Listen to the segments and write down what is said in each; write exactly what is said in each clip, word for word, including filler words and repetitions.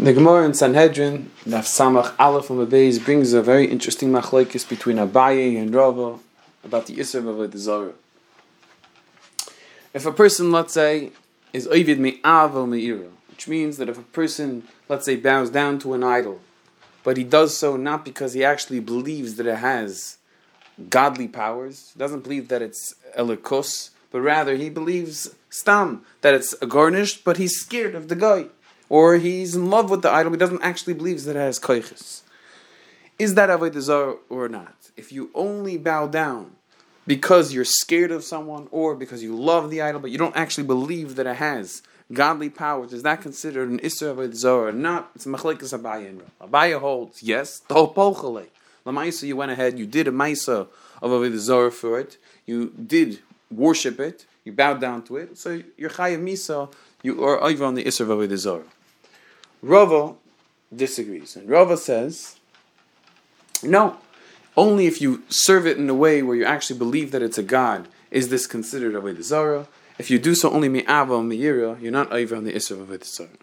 The Gemara in Sanhedrin, Daf Samach Aleph on the Beis, brings a very interesting machlokes between Abaye and Rava about the Isser of Avodah Zarah. If a person, let's say, is Ovid Me'avo Me'ira, which means that if a person, let's say, bows down to an idol, but he does so not because he actually believes that it has godly powers, doesn't believe that it's Elikos, but rather he believes Stam, that it's garnished, but he's scared of the guy. Or he's in love with the idol, but he doesn't actually believe that it has koiches. Is that Avodah Zarah or not? If you only bow down because you're scared of someone, or because you love the idol, but you don't actually believe that it has godly powers, is that considered an Isser Avodah Zarah or not? It's Machlekes Abaye and Rava. Abaye holds, yes, the whole polchale. Lamaisa, you went ahead, you did a Maisa of Avodah Zarah for it, you did worship it, you bowed down to it, so you're Chayav Misa, you are over on the Isser of Avodah Zarah. Rava disagrees, and Rava says, no, only if you serve it in a way where you actually believe that it's a god is this considered Avodah Zarah. If you do so only mi'ava me'ira, you're not over on the Isser of Avodah Zarah.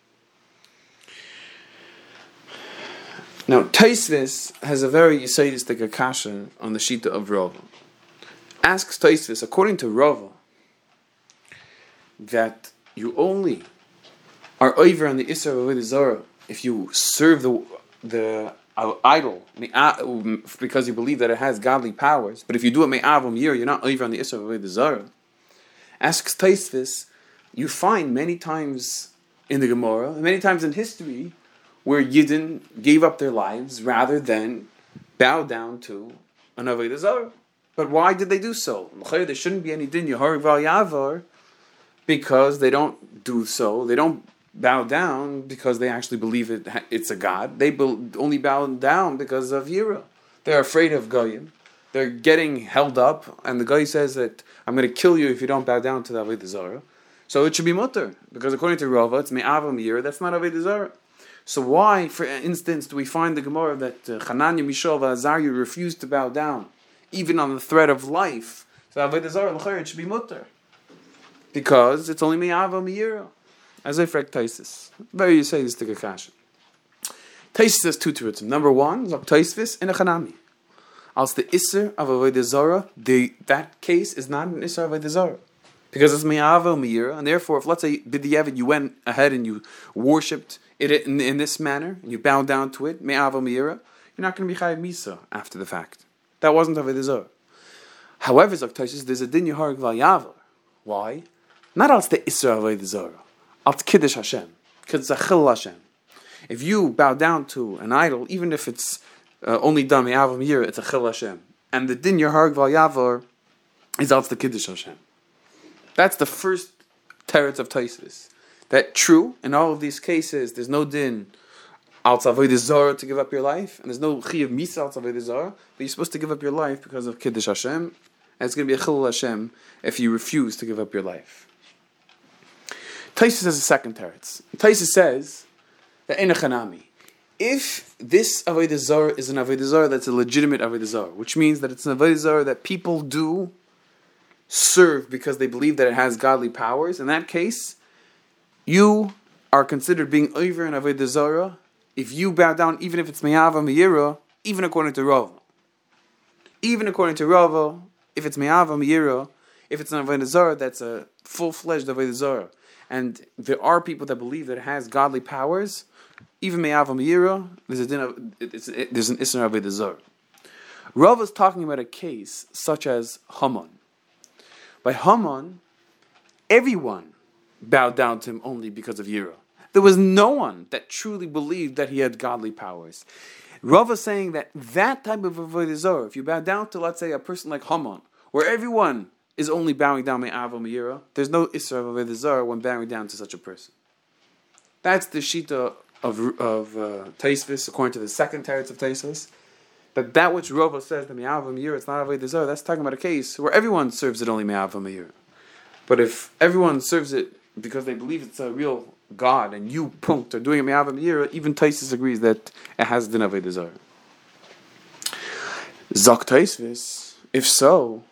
Now, Taisvis has a very Yisayistic akasha on the Shita of Rava. Asks Taisvis, according to Rava, that you only are over on the Isser of Avodah Zarah if you serve the the uh, idol because you believe that it has godly powers. But if you do it me'avam yir, you're not over on the Isser of Avodah Zarah. Asks Taisvis, you find many times in the Gemara, many times in history, where Yidden gave up their lives rather than bow down to an Avodah Zarah. But why did they do so? There shouldn't be any din yahar val yavar, because they don't do so. They don't bow down because they actually believe it, it's a god. They be, only bow down because of Yira. They're afraid of Goyim. They're getting held up, and the guy says that I'm going to kill you if you don't bow down to the Avodah Zarah. So it should be mutter, because according to Rava, it's me'avam Yira. That's not Avodah Zarah. So why, for instance, do we find the Gemara that uh, Hananiah, Mishael, and Azariah refused to bow down, even on the threat of life? So Avodah Zarah, it should be mutter, because it's only me'avam Yira. As I frag Taisis. Very you say this to Gakasha. Taisis has two terutzim. Number one, Zok Taisvis in a Chanami. Als the Isser of Avodah Zarah, the that case is not an Isser of Avodah Zarah. Because it's Me'ava Me'ira, and therefore, if let's say B'diavad, you went ahead and you worshipped it in, in this manner, and you bowed down to it, Me'ava Me'ira, you're not going to be Chayav Misa after the fact. That wasn't Avodah Zarah. However, Zok Taisis, there's a Din Yahar Gval Yavar. Why? Not als the Isser of Avodah Zarah. Alt Kiddush Hashem, Kiddush Hashem. If you bow down to an idol, even if it's uh, only done me'avam yir, it's a Chil Hashem. And the din Yahar Gval Yavar is alt the Kiddush Hashem. That's the first teretz of Taisvis. That true, in all of these cases, there's no din alt Avodah Zarah to give up your life, and there's no Chiyav Misa alt Avodah Zarah, but you're supposed to give up your life because of Kiddush Hashem, and it's going to be a Chil Hashem if you refuse to give up your life. Taisus has a second teretz. Taisus says that in a chanami, if this Avodah Zarah is an Avodah Zarah that's a legitimate Avodah Zarah, which means that it's an Avodah Zarah that people do serve because they believe that it has godly powers, in that case, you are considered being over in Avodah Zarah if you bow down, even if it's me'ava me'ira, even according to Rava. Even according to Rava, if it's me'ava me'ira, if it's an Avodah Zarah that's a full-fledged Avodah Zarah, and there are people that believe that it has godly powers, even me'avam yira, there's a din of, it's, it, there's an isser Avodah Zarah. Rav is talking about a case such as Haman. By Haman, everyone bowed down to him only because of yira. There was no one that truly believed that he had godly powers. Rav is saying that that type of Avodah Zarah, if you bow down to, let's say, a person like Haman, where everyone is only bowing down me'ava me'ira, there's no Isser of Avodah Zarah when bowing down to such a person. That's the Shita of, of uh, Taisvis, according to the second teretz of Taisvis. But that which Rava says, the me'ava me'ira, it's not Avodah Zarah, that's talking about a case where everyone serves it only me'ava me'ira. But if everyone serves it because they believe it's a real God, and you, punkt, are doing a me'ava me'ira, even Taisvis agrees that it has din Avodah Zarah. Zok Taisvis, if so,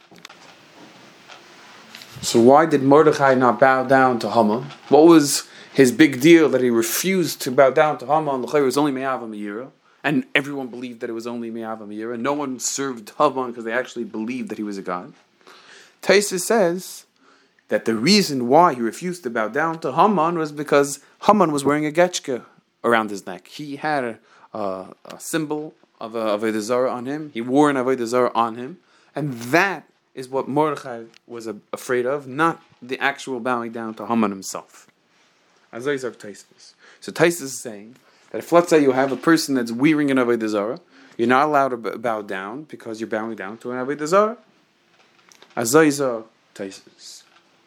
so why did Mordechai not bow down to Haman? What was his big deal that he refused to bow down to Haman, l'chayr was only me'ava me'ira, and everyone believed that it was only me'ava me'ira, and no one served Haman because they actually believed that he was a god. Taisa says that the reason why he refused to bow down to Haman was because Haman was wearing a getchka around his neck. He had a, a, a symbol of a Avodah Zarah on him. He wore an Avodah Zarah on him, and that is what Mordechai was a, afraid of, not the actual bowing down to Haman himself. As I said, Taisus. So Taisus is saying that if, let's say, you have a person that's wearing an Avodah Zarah, you're not allowed to bow down because you're bowing down to an Avodah Zarah. As I said, Taisus.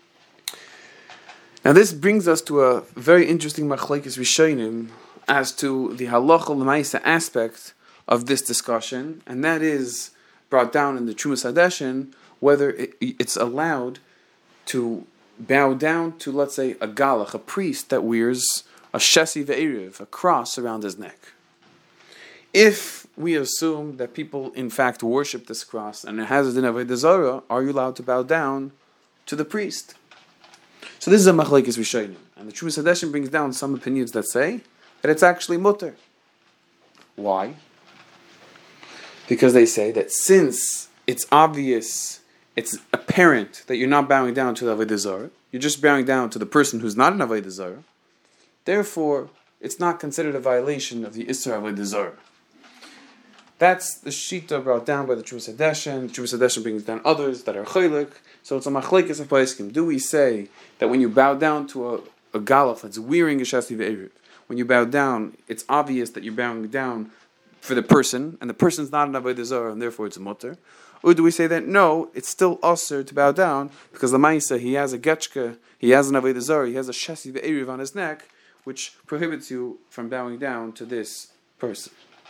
Now this brings us to a very interesting machlekes rishonim as to the halacha l'maisa aspect of this discussion, and that is brought down in the Trumas Hadeshin, whether it, it's allowed to bow down to, let's say, a galach, a priest that wears a shesi ve'eriv, a cross around his neck. If we assume that people in fact worship this cross and it has a din avodah zarah, are you allowed to bow down to the priest? So this is a machlekes rishonim, and the Trumas Hadeshin brings down some opinions that say that it's actually mutter. Why? Because they say that since it's obvious, it's apparent that you're not bowing down to the avodah zarah, you're just bowing down to the person who's not an avodah zarah, therefore it's not considered a violation of the Isser avodah zarah. That's the shita brought down by the Trumas Hadeshin. The Trumas Hadeshin brings down others that are chaylik. So it's a machlekes of poskim. Do we say that when you bow down to a, a galach that's wearing a shasi ve'eriv, when you bow down, it's obvious that you're bowing down for the person, and the person's not an avodah zarah, and therefore it's a mutter? Or do we say that no, it's still usher to bow down because the ma'isa, he has a getchka, he has an avodah zarah, he has a shasi ve'eriv on his neck, which prohibits you from bowing down to this person.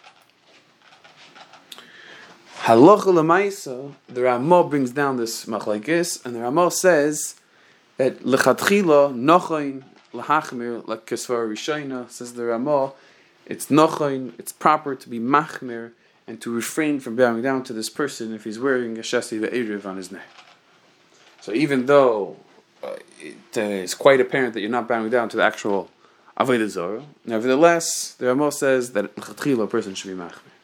Halacha l'maisa, the Ramah brings down this machlekes, and the Ramah says that lechatchila nochain lahachmir lekesvar rishayna. Says the Ramah, it's nochain, it's proper to be machmir and to refrain from bowing down to this person if he's wearing a shasi ve'eriv on his neck. So even though uh, it uh, is quite apparent that you're not bowing down to the actual avodah zarah, nevertheless, the Ramah says that lechatchila a person should be machmir.